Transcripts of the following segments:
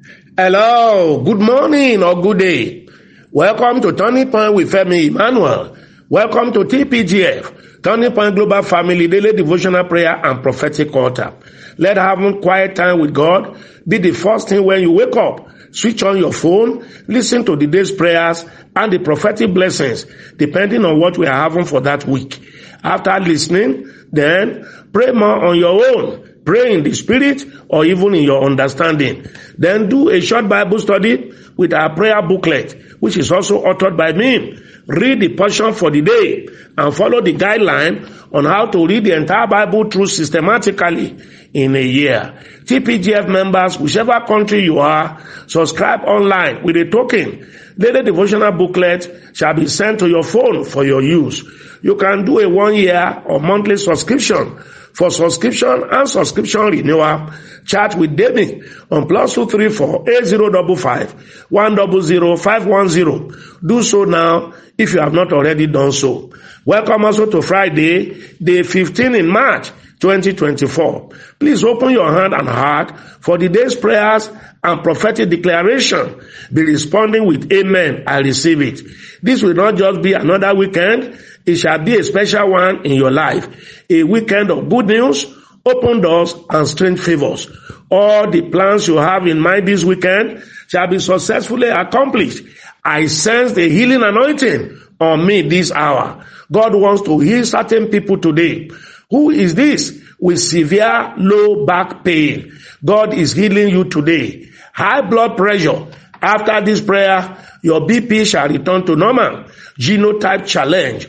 Hello, good morning or good day. Welcome to Turning Point with Femi Emmanuel. Welcome to TPGF, Turning Point Global Family Daily Devotional Prayer and Prophetic Altar. Let having quiet time with God be the first thing when you wake up. Switch on your phone, listen to the day's prayers and the prophetic blessings, depending on what we are having for that week. After listening, then pray more on your own. Pray in the spirit or even in your understanding. Then do a short Bible study with our prayer booklet, which is also authored by me. Read the portion for the day and follow the guideline on how to read the entire Bible through systematically in a year. TPGF members, whichever country you are, subscribe online with a token. Daily devotional booklet shall be sent to your phone for your use. You can do a 1-year or monthly subscription. For subscription and subscription renewal, chat with David on +234 8055 100 510. Do so now if you have not already done so. Welcome also to Friday, day 15 in March 2024. Please open your hand and heart for the day's prayers and prophetic declaration. Be responding with amen. I receive it. This will not just be another weekend. It shall be a special one in your life. A weekend of good news, open doors, and strange favors. All the plans you have in mind this weekend shall be successfully accomplished. I sense the healing anointing on me this hour. God wants to heal certain people today. Who is this? With severe low back pain. God is healing you today. High blood pressure. After this prayer, your BP shall return to normal. Genotype challenge.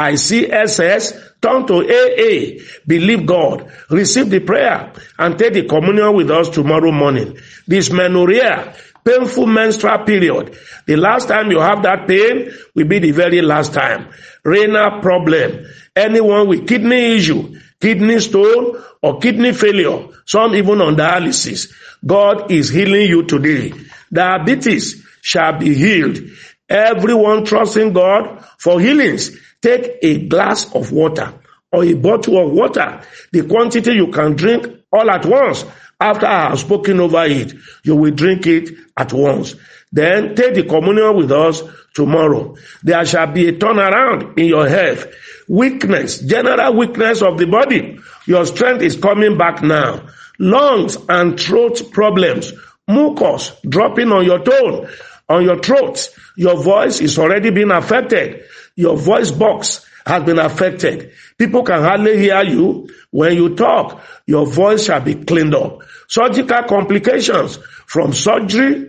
ICSS turn to AA. Believe God. Receive the prayer and take the communion with us tomorrow morning. Dysmenorrhea, painful menstrual period. The last time you have that pain will be the very last time. Renal problem. Anyone with kidney issue, kidney stone or kidney failure, some even on dialysis. God is healing you today. Diabetes shall be healed. Everyone trusting God for healings, take a glass of water or a bottle of water, the quantity you can drink all at once. After I have spoken over it, you will drink it at once. Then take the communion with us tomorrow. There shall be a turnaround in your health. Weakness, general weakness of the body. Your strength is coming back now. Lungs and throat problems, mucus dropping on your tone, on your throat. Your voice is already being affected. Your voice box has been affected. People can hardly hear you. When you talk, your voice shall be cleaned up. Surgical complications, from surgery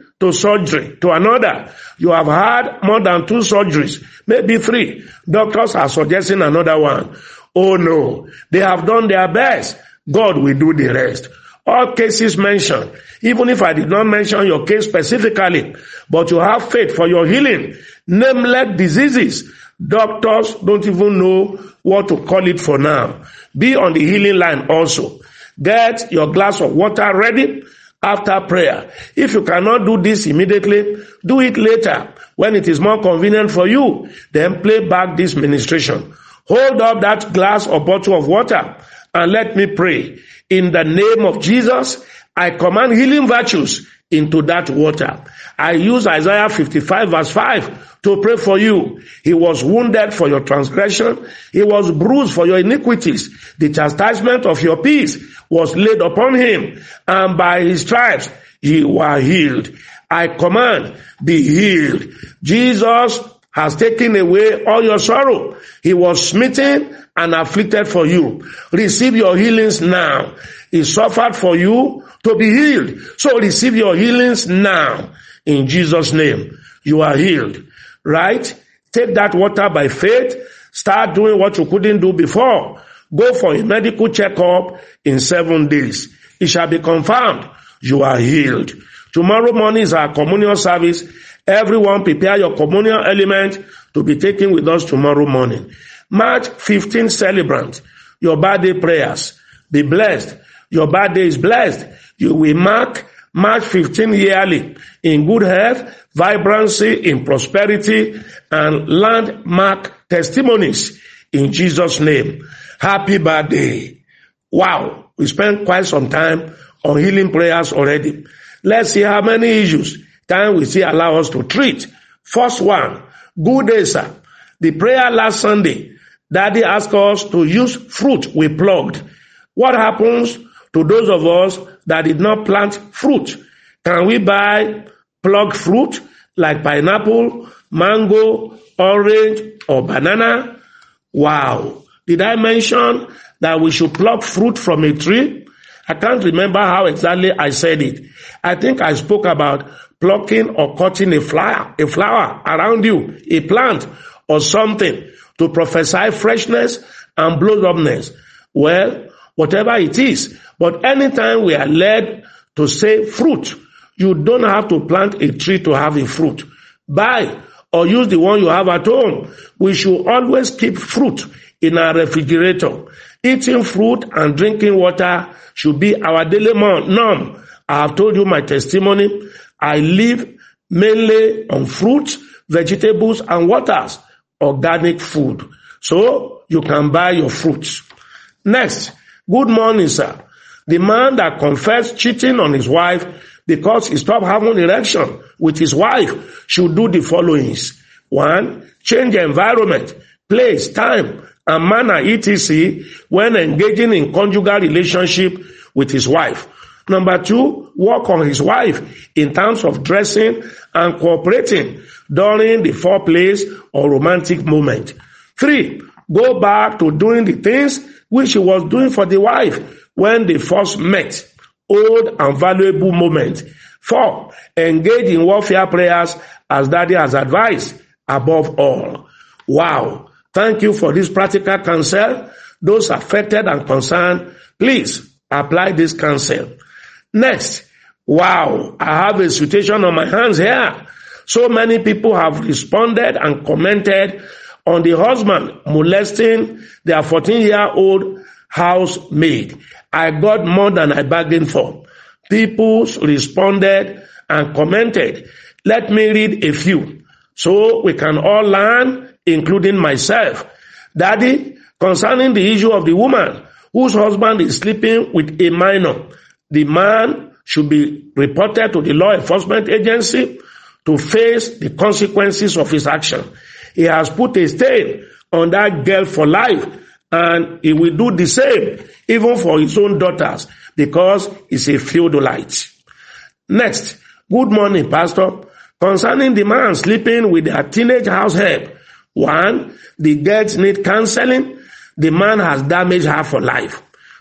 to another. You have had more than 2 surgeries, maybe 3. Doctors are suggesting another one. Oh no, they have done their best. God will do the rest. All cases mentioned, even if I did not mention your case specifically, but you have faith for your healing. Nameless diseases, doctors don't even know what to call it for now. Be on the healing line also. Get your glass of water ready after prayer. If you cannot do this immediately, do it later when it is more convenient for you. Then play back this ministration. Hold up that glass or bottle of water and let me pray. In the name of Jesus, I command healing virtues into that water. I use Isaiah 55 verse 5 to pray for you. He was wounded for your transgression. He was bruised for your iniquities. The chastisement of your peace was laid upon him, and by his stripes you were healed. I command, be healed. Jesus has taken away all your sorrow. He was smitten and afflicted for you. Receive your healings now. He suffered for you to be healed. So receive your healings now. In Jesus' name, you are healed. Right? Take that water by faith. Start doing what you couldn't do before. Go for a medical checkup in 7 days. It shall be confirmed. You are healed. Tomorrow morning is our communion service. Everyone prepare your communion element to be taken with us tomorrow morning. March 15 celebrant, your birthday prayers. Be blessed. Your birthday is blessed. You will mark March 15 yearly in good health, vibrancy, in prosperity, and landmark testimonies in Jesus' name. Happy birthday. Wow. We spent quite some time on healing prayers already. Let's see how many issues can we see allow us to treat. First one, good day, sir. The prayer last Sunday, Daddy asked us to use fruit we plucked. What happens to those of us that did not plant fruit? Can we buy plucked fruit like pineapple, mango, orange, or banana? Wow. Did I mention that we should pluck fruit from a tree? I can't remember how exactly I said it. I think I spoke about plucking or cutting a flower around you, a plant or something, to prophesy freshness and blossomness. Well, whatever it is, but anytime we are led to say fruit, you don't have to plant a tree to have a fruit. Buy or use the one you have at home. We should always keep fruit in our refrigerator. Eating fruit and drinking water should be our daily norm. I have told you my testimony. I live mainly on fruits, vegetables, and waters, organic food. So you can buy your fruits. Next, good morning, sir. The man that confessed cheating on his wife because he stopped having erection with his wife should do the followings. 1, change the environment, place, time, and manner, etc. when engaging in conjugal relationship with his wife. Number 2, work on his wife in terms of dressing and cooperating during the foreplay or romantic moment. 3, go back to doing the things which he was doing for the wife when they first met. Old and valuable moment. 4, engage in warfare prayers as Daddy has advised. Above all. Wow. Thank you for this practical counsel. Those affected and concerned, please apply this counsel. Next. Wow. I have a situation on my hands here. So many people have responded and commented on the husband molesting their 14-year-old housemaid. I got more than I bargained for. People responded and commented. Let me read a few so we can all learn, including myself. Daddy, concerning the issue of the woman whose husband is sleeping with a minor, the man should be reported to the law enforcement agency to face the consequences of his action. He has put a stain on that girl for life, and he will do the same even for his own daughters because he's a feudalite. Next, good morning, Pastor. Concerning the man sleeping with their teenage househelp, 1, the girls need counseling. The man has damaged her for life.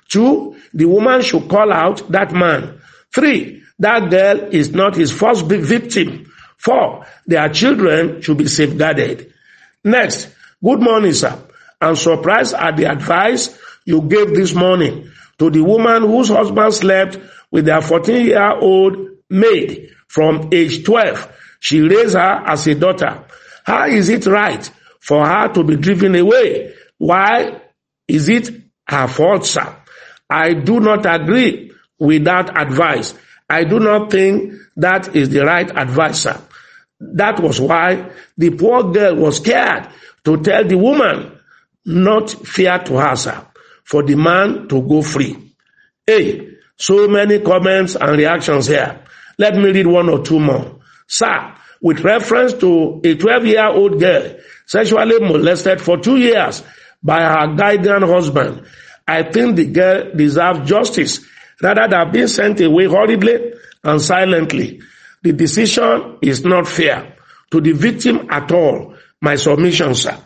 2, the woman should call out that man. 3, that girl is not his first victim. 4, their children should be safeguarded. Next, good morning, sir. I'm surprised at the advice you gave this morning to the woman whose husband slept with their 14-year-old maid from age 12. She raised her as a daughter. How is it right for her to be driven away? Why is it her fault, sir? I do not agree with that advice. I do not think that is the right advice, sir. That was why the poor girl was scared to tell the woman, not fair to her, sir, for the man to go free. Hey, so many comments and reactions here. Let me read 1 or 2 more. Sir, with reference to a 12-year-old girl sexually molested for 2 years by her guardian husband, I think the girl deserves justice rather than being sent away hurriedly and silently. The decision is not fair to the victim at all. My submission, sir.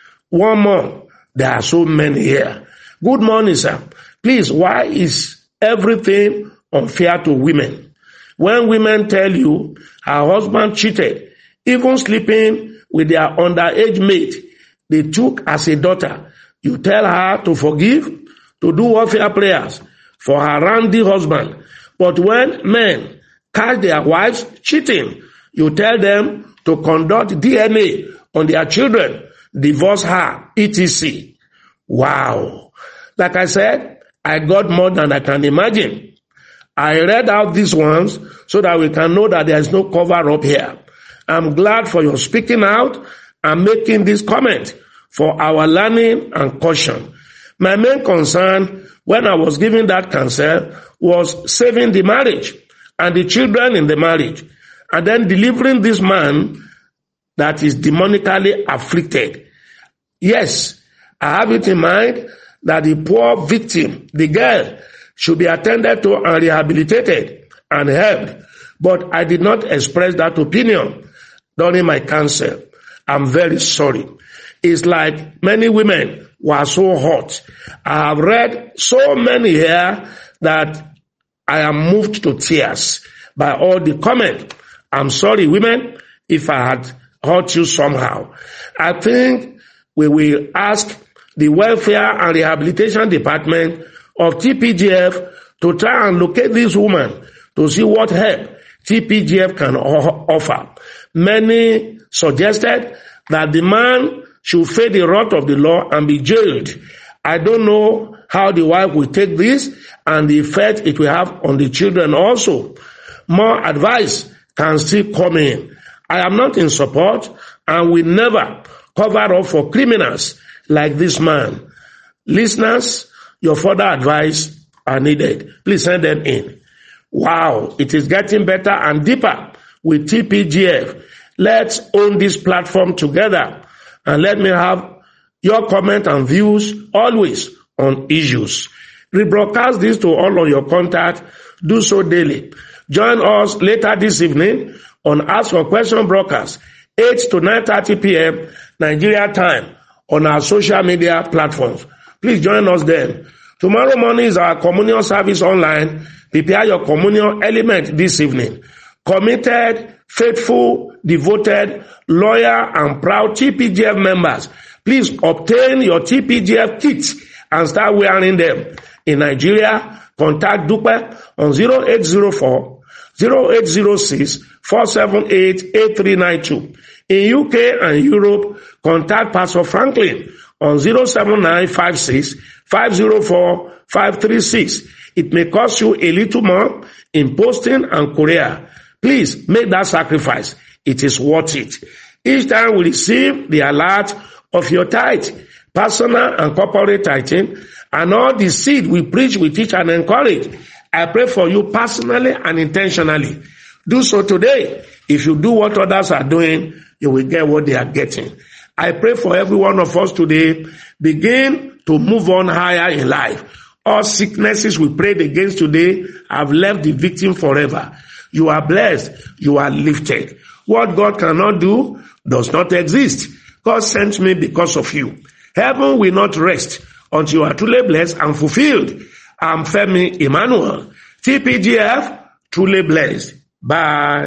1 more. There are so many here. Good morning, sir. Please, why is everything unfair to women? When women tell you her husband cheated, even sleeping with their underage mate they took as a daughter, you tell her to forgive, to do warfare prayers for her randy husband. But when men catch their wives cheating, you tell them to conduct DNA on their children, divorce her, etc. Wow. Like I said, I got more than I can imagine. I read out these ones so that we can know that there is no cover up here. I'm glad for your speaking out and making this comment for our learning and caution. My main concern when I was giving that counsel was saving the marriage. and the children in the marriage, and then delivering this man that is demonically afflicted. Yes, I have it in mind that the poor victim, the girl, should be attended to and rehabilitated and helped. But I did not express that opinion during my counsel. I'm very sorry. It's like many women were so hot. I have read so many here that I am moved to tears by all the comment. I'm sorry, women, if I had hurt you somehow. I think we will ask the Welfare and Rehabilitation Department of TPGF to try and locate this woman to see what help TPGF can offer. Many suggested that the man should face the wrath of the law and be jailed. I don't know how the wife will take this and the effect it will have on the children also. More advice can still come in. I am not in support and will never cover up for criminals like this man. Listeners, your further advice are needed. Please send them in. Wow, it is getting better and deeper with TPGF. Let's own this platform together and let me have your comment and views always on issues. Rebroadcast this to all of your contacts. Do so daily. Join us later this evening on Ask for Question broadcast, 8 to 9:30 p.m. Nigeria time on our social media platforms. Please join us then. Tomorrow morning is our communion service online. Prepare your communion element this evening. Committed, faithful, devoted, loyal, and proud TPGF members, please obtain your TPGF kits and start wearing them. In Nigeria, contact Dupe on 0804 0806 478 8392. In UK and Europe, contact Pastor Franklin on 07956 504 536. It may cost you a little more in posting and courier. Please make that sacrifice. It is worth it. Each time we receive the alert of your tithe, personal and corporate tithing, and all the seed we preach, we teach, and encourage, I pray for you personally and intentionally. Do so today. If you do what others are doing, you will get what they are getting. I pray for every one of us today. Begin to move on higher in life. All sicknesses we prayed against today have left the victim forever. You are blessed. You are lifted. What God cannot do does not exist. God sent me because of you. Heaven will not rest until you are truly blessed and fulfilled. I'm Femi Emmanuel. TPGF, truly blessed. Bye.